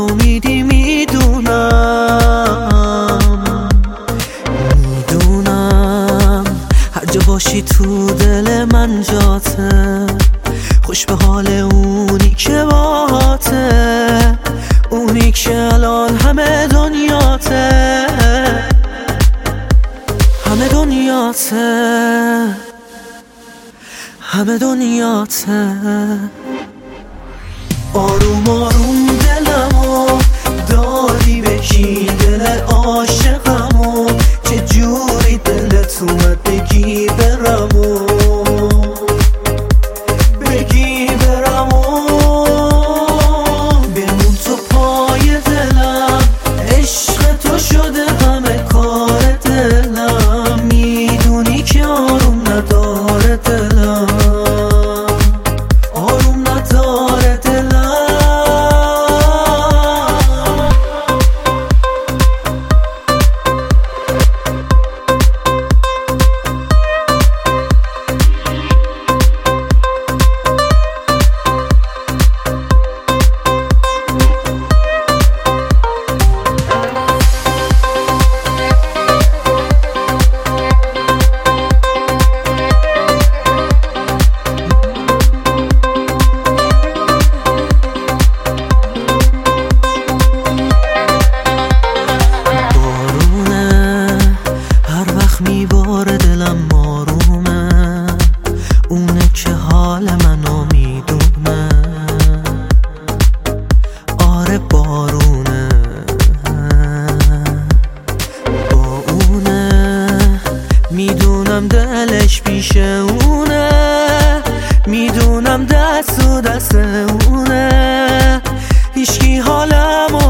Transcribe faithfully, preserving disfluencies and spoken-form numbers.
ناامیدی میدونم میدونم هر جا باشی تو دل من جاته، خوش به حال اونی که باهاته، اونی که الان همه دنیاته، همه دنیاته، همه دنیاته. آروم آروم دلمو دادی به کی، دل عاشقمو چه جوری دلت اومد بگی برمو بگی برمو بمون تو پای دلم، عشق تو شده همه کار دلم، میدونی که آروم نداره دلم، آروم نداره دلم. میباره دلم آرومه، اونه که حال منو میدونه، آره بارونه با اونه، میدونم دلش پیش اونه، میدونم دست و دست اونه، هیچکی حالمو